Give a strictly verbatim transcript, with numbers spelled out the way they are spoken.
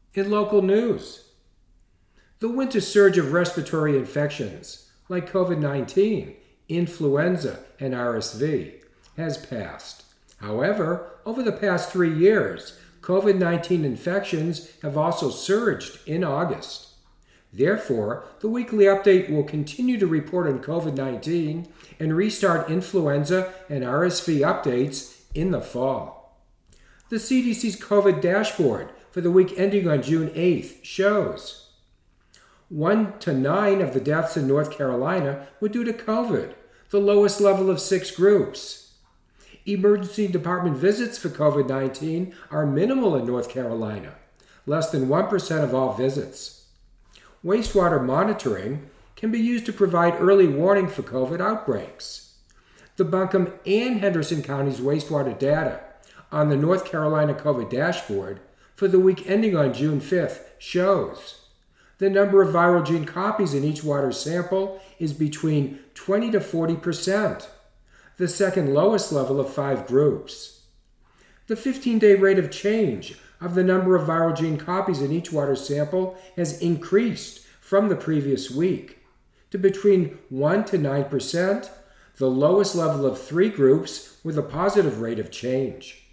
In local news, the winter surge of respiratory infections like COVID nineteen, influenza, and R S V has passed. However, over the past three years, COVID nineteen infections have also surged in August. Therefore, the weekly update will continue to report on COVID nineteen and restart influenza and R S V updates in the fall. The C D C's COVID dashboard for the week ending on June eighth shows one to nine of the deaths in North Carolina were due to COVID, the lowest level of six groups. Emergency department visits for COVID nineteen are minimal in North Carolina, less than one percent of all visits. Wastewater monitoring can be used to provide early warning for COVID outbreaks. The Buncombe and Henderson Counties wastewater data on the North Carolina COVID dashboard for the week ending on June fifth shows the number of viral gene copies in each water sample is between twenty to forty percent, the second lowest level of five groups. The fifteen-day rate of change of the number of viral gene copies in each water sample has increased from the previous week to between one to nine percent, the lowest level of three groups with a positive rate of change.